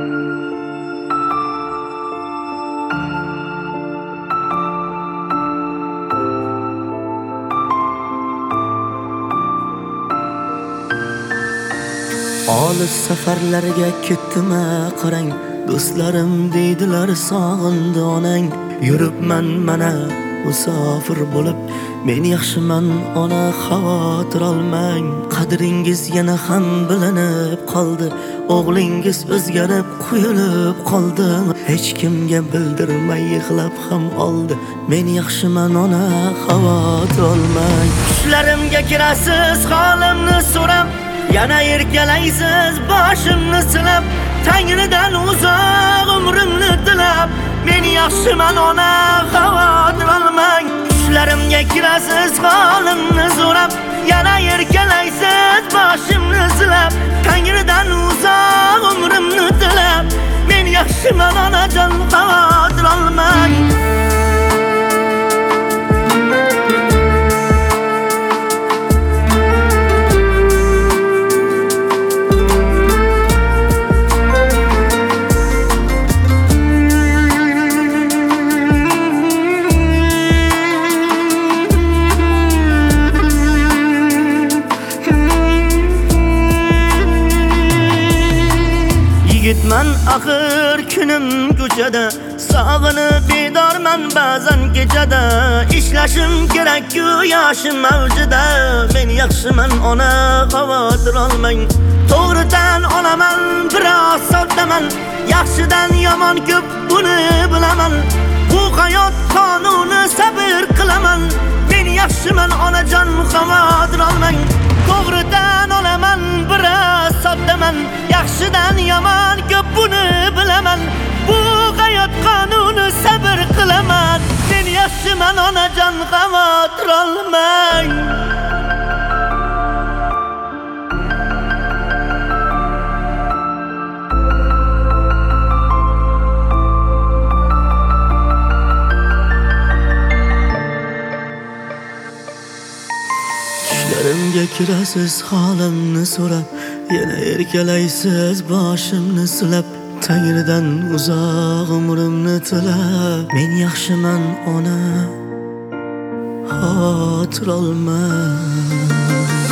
Olis safarlarga ketdim qarang, do'stlarim deydilar sog'indi onang. Yuribman mana musofir bo'lib, men yaxshiman ona, xavotir olmang. Qadringiz yana ham bilinib qoldi, o'g'lingiz o'zgarib quyilib qoldi. Hech kimga bildirmay yig'lab ham oldi, men yaxshiman ona, xavotir olmang. Tushlarimga kirasiz holimni so'rab, yana erkalaysiz boshimni silab, Tangridan uzoq umrimni tilab, men yaxshiman ona, xavotir olmang. Tushlarimga kirasiz holimni so'rab, yana erkalaysiz boshimni silab, Tangridan uzoq umrimni tilab, men yaxshiman onajon, xavotir olmang. Yigitman axir kunim ko'chada, sog'inib bedorman ba'zan kechada. Ishlashim kerak-ku yoshim mavjida, men yaxshiman ona, xavotir olmang. To'g'ridan olaman, biroz soddaman, yaxshidan yomon ko'p buni bilaman. Bu hayot qonuni, sabr qilaman, men yaxshiman onajon, xavotir olmang. To'g'ridan olaman, biroz soddaman, yaxshidan yomon ko'p buni bilaman. Bu hayot qonuni, sabr qilaman, men yaxshiman onajon, xavotir olmang. Tushlarimga kirasiz holimni so'rab, yana erkalaysiz boshimni silab, Tangridan uzoq umrimni tilab, men yaxshiman ona, xavotir olmang.